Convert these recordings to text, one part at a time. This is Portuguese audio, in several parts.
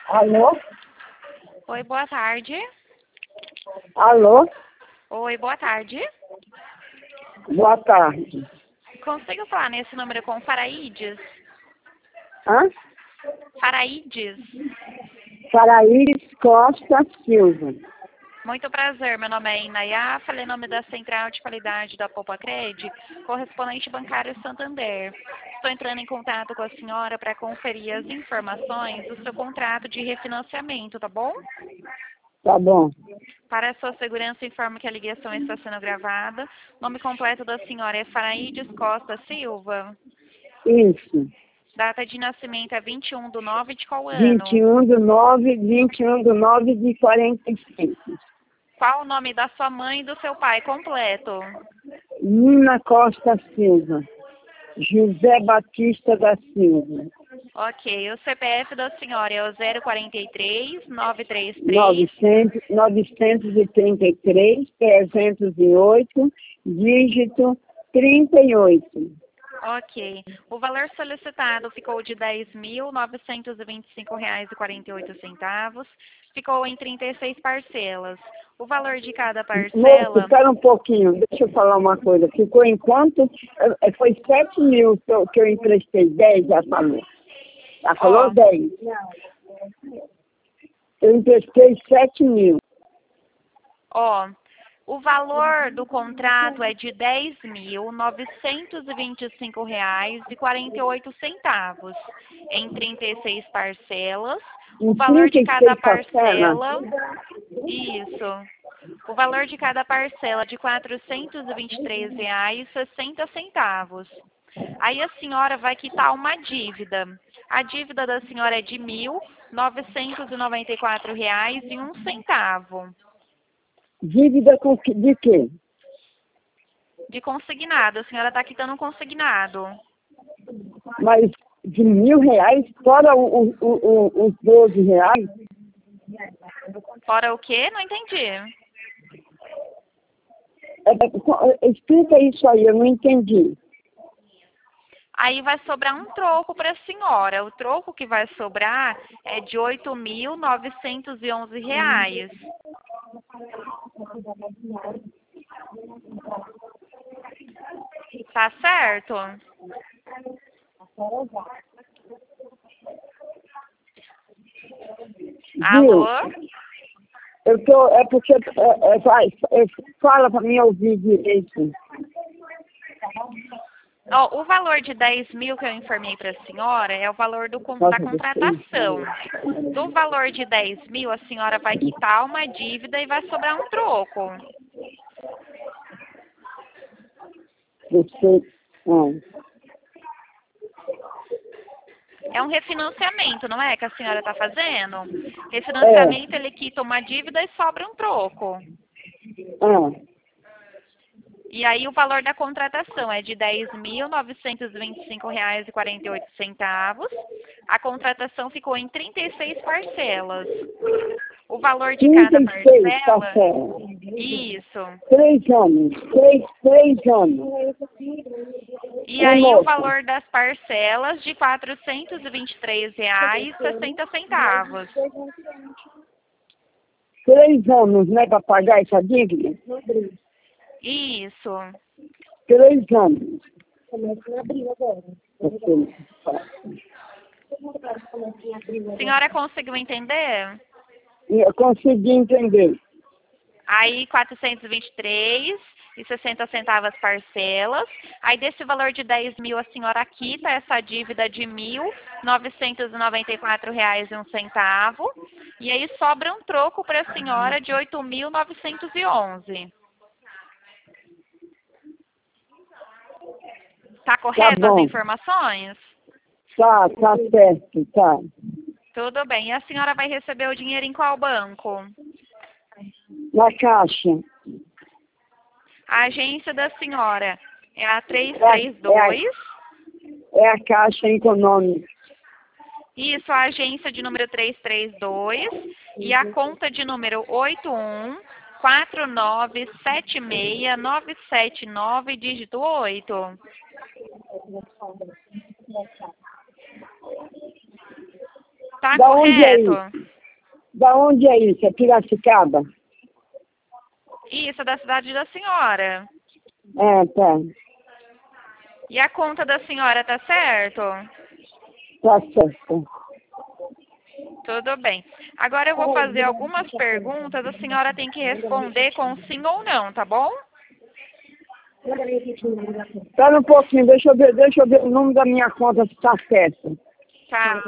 Alô? Oi, boa tarde. Alô? Oi, boa tarde. Boa tarde. Consigo falar nesse número com Faraídes? Hã? Faraídes. Faraíris Costa Silva. Muito prazer, meu nome é Inayá, falei em nome da Central de Qualidade da Popacred, correspondente bancário Santander. Estou entrando em contato com a senhora para conferir as informações do seu contrato de refinanciamento, tá bom? Tá bom. Para a sua segurança, informo que a ligação está sendo gravada. O nome completo da senhora é Faraídes Costa Silva. Isso. Data de nascimento é 21/9 de qual ano? 21/9 de 45. Qual o nome da sua mãe e do seu pai completo? Nina Costa Silva. José Batista da Silva. Ok, o CPF da senhora é o 043 933 933 308, dígito 38. Ok. O valor solicitado ficou de R$ 10.925,48. Ficou em 36 parcelas. O valor de cada Moço, parcela... espera um pouquinho, deixa eu falar uma coisa. Ficou em quanto? Foi 7 mil que eu emprestei, 10 já falou. Já falou Ó, 10. Eu emprestei 7 mil. ó, o valor do contrato é de R$ 10.925,48 em 36 parcelas. O Em valor de cada 36 parcelas? parcela... Isso. O valor de cada parcela de R$ 423,60. Aí a senhora vai quitar uma dívida. A dívida da senhora é de R$ 1.994,01. Dívida de quê? De consignado. A senhora está quitando um consignado. Mas de R$ 1.000, fora os 12 reais? Fora o quê? Não entendi. Explica isso aí, eu não entendi. Aí vai sobrar um troco para a senhora. O troco que vai sobrar é de R$ 8.911. Tá certo? Viu? Alô? É porque, fala para mim ouvir direito. Ó, o valor de 10 mil que eu informei para a senhora é o valor da contratação. Do valor de 10 mil, a senhora vai quitar uma dívida e vai sobrar um troco. Você, É um refinanciamento, não é? Que a senhora está fazendo? Refinanciamento, ele quita uma dívida e sobra um troco. E aí o valor da contratação é de R$ 10.925,48. A contratação ficou em 36 parcelas. O valor de cada 36 parcela... parcelas. Isso. 3 anos. 3 anos. E aí o valor das parcelas de R$ 423,60. 3 anos, né, para pagar essa dívida? Isso. 3 anos. Senhora conseguiu entender? Eu consegui entender. Aí 423,60 parcelas. Aí desse valor de 10 mil a senhora quita essa dívida de R$ 1.994,01. E aí sobra um troco para a senhora de R$ 8.911. Tá correto as informações? Tá certo, tá. Tudo bem. E a senhora vai receber o dinheiro em qual banco? Na Caixa. A agência da senhora é a 332. É a Caixa Econômica. Isso, a agência de número 332 e a conta de número 814976979, dígito 8. Tá Da onde é correto? isso? Da onde é isso? É Piracicaba? Isso, é da cidade da senhora. É, tá. E a conta da senhora tá certo? Tá certo. Tudo bem. Agora eu vou fazer algumas perguntas, a senhora tem que responder com sim ou não, tá bom? Espera um pouquinho, deixa eu ver o número da minha conta se tá certo. Tá.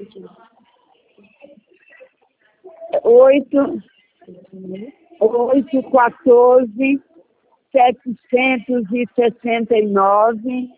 814 769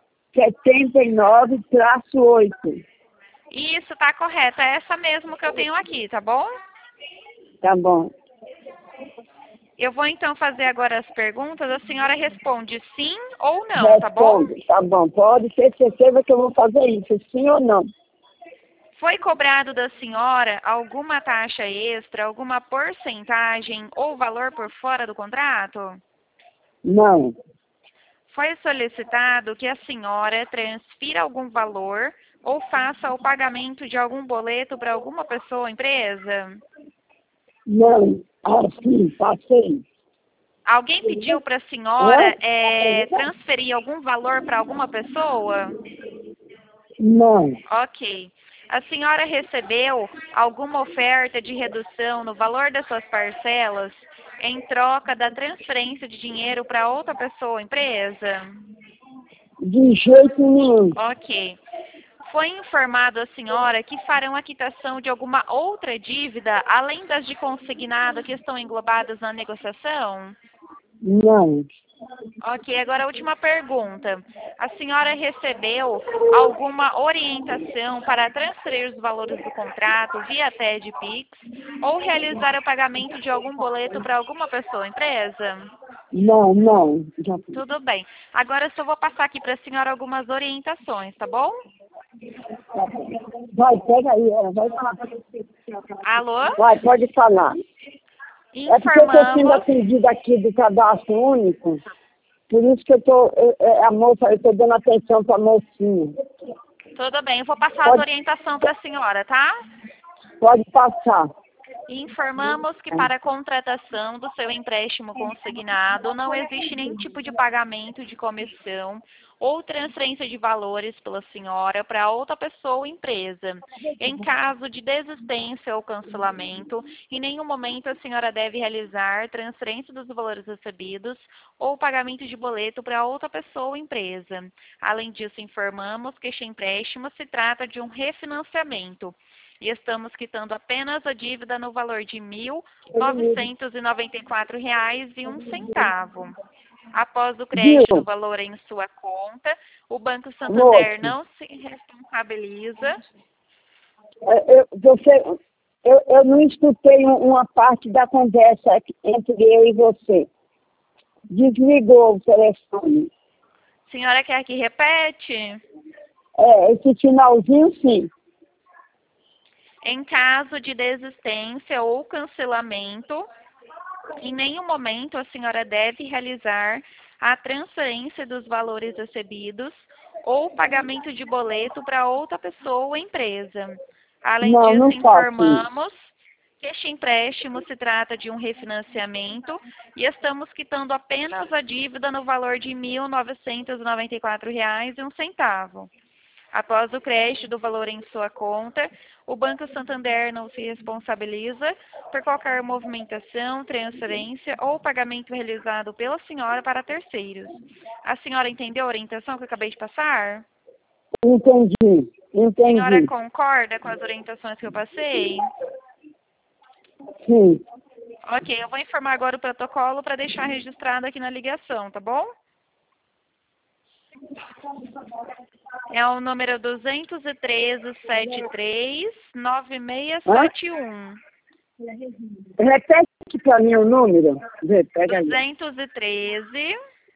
79-8. Isso, tá correto. É essa mesmo que eu tenho aqui, tá bom? Tá bom. Eu vou então fazer agora as perguntas, a senhora responde sim ou não, tá bom? Responde. Tá bom. Pode ter certeza que eu vou fazer isso, sim ou não? Foi cobrado da senhora alguma taxa extra, alguma porcentagem ou valor por fora do contrato? Não. Foi solicitado que a senhora transfira algum valor ou faça o pagamento de algum boleto para alguma pessoa ou empresa? Não. Ah, sim, passei. Alguém pediu para a senhora transferir algum valor para alguma pessoa? Não. Ok. A senhora recebeu alguma oferta de redução no valor das suas parcelas em troca da transferência de dinheiro para outra pessoa ou empresa? De jeito nenhum. Ok. Foi informado a senhora que farão a quitação de alguma outra dívida, além das de consignado que estão englobadas na negociação? Não. Ok, agora a última pergunta. A senhora recebeu alguma orientação para transferir os valores do contrato via TED Pix ou realizar o pagamento de algum boleto para alguma pessoa ou empresa? Não, não. Já... Tudo bem. Agora eu só vou passar aqui para a senhora algumas orientações, tá bom? Vai, pega aí, vai falar. Alô? Vai, pode falar. É porque eu estou sendo Informamos. atendida aqui do cadastro único, por isso que eu estou dando atenção para a mocinha. Tudo bem, eu vou passar as orientações para a senhora, tá? Pode passar. Informamos que para a contratação do seu empréstimo consignado não existe nenhum tipo de pagamento de comissão ou transferência de valores pela senhora para outra pessoa ou empresa. Em caso de desistência ou cancelamento, em nenhum momento a senhora deve realizar transferência dos valores recebidos ou pagamento de boleto para outra pessoa ou empresa. Além disso, informamos que este empréstimo se trata de um refinanciamento e estamos quitando apenas a dívida no valor de R$ 1.994,01. Após o crédito do Viu, valor em sua conta, o Banco Santander moço? não se responsabiliza. Eu não escutei uma parte da conversa entre eu e você. Desligou o telefone. Senhora quer que repete? Esse finalzinho, sim. Em caso de desistência ou cancelamento, em nenhum momento a senhora deve realizar a transferência dos valores recebidos ou pagamento de boleto para outra pessoa ou empresa. Além Não, disso, não faço isso. informamos que este empréstimo se trata de um refinanciamento e estamos quitando apenas a dívida no valor de R$ 1.994,01. Após o crédito do valor em sua conta, o Banco Santander não se responsabiliza por qualquer movimentação, transferência ou pagamento realizado pela senhora para terceiros. A senhora entendeu a orientação que eu acabei de passar? Entendi, A senhora entendi. concorda com as orientações que eu passei? Sim, Ok, eu vou informar agora o protocolo para deixar registrado aqui na ligação, tá bom? É o número 213-73-9671. repete para mim o número. Vê, pega aí. 213.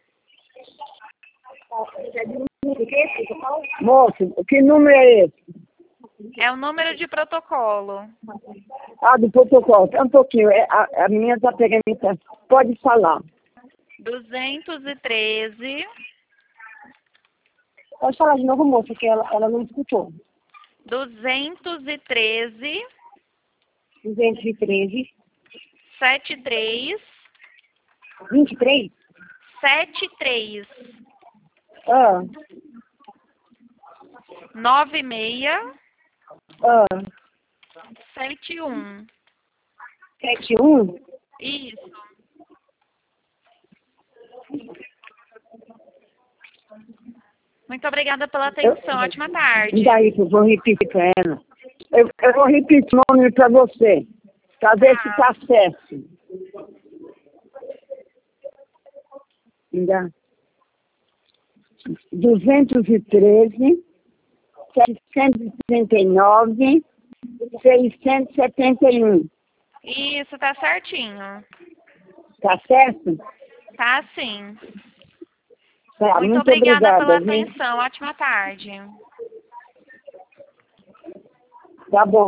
Moço, que número é esse? É o número de protocolo. Ah, do protocolo. Um pouquinho. A minha está pegando. Pode falar. 213. Pode falar de novo, moça, que ela não escutou. 213. 213. 73 23? 73 Ah, 96 ah, 71. 71? Isso. Muito obrigada pela atenção. Ótima tarde. E daí que eu vou repetir para ela. Eu vou repetir o nome para você, para ver se está certo. Ainda. 213, 739, 671. Isso, tá certinho. Tá certo? Tá sim. Tá, Muito muito obrigada pela viu? atenção. Ótima tarde. Tá bom.